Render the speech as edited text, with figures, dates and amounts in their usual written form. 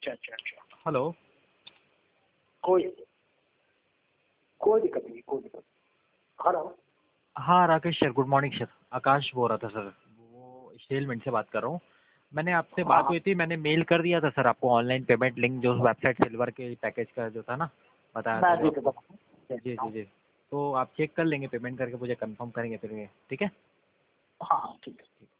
अच्छा। हेलो। कोई दिक्कत नहीं, कोई दिक्कत। हेलो। हाँ Rakesh sir, good morning sir. Akash बोल रहा था सर, वो स्टेलमेंट से बात कर रहा हूँ। मैंने आपसे बात हाँ हुई थी, मैंने मेल कर दिया था सर आपको ऑनलाइन पेमेंट लिंक, जो वेबसाइट सिल्वर के पैकेज का जो था ना, बताया था मैं जो देख आपको। जी देखता जी हूँ। जी। तो आप चेक कर लेंगे, पेमेंट करके मुझे कंफर्म करेंगे फिर ये, ठीक है? हाँ ठीक है।